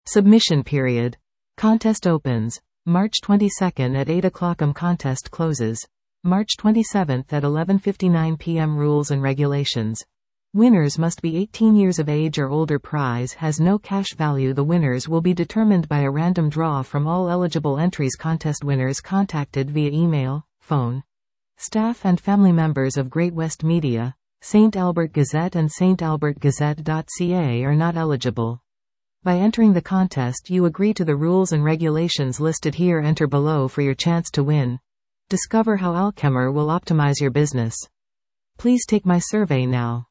Submission period. Contest opens March 22nd at 8 o'clock. Contest closes March 27th at 11:59 p.m. Rules and regulations. Winners must be 18 years of age or older. Prize has no cash value. The winners will be determined by a random draw from all eligible entries. Contest winners contacted via email, phone. Staff and family members of Great West Media, St. Albert Gazette and stalbertgazette.ca are not eligible. By entering the contest, you agree to the rules and regulations listed here. Enter below for your chance to win. Discover how Alchemer will optimize your business. Please take my survey now.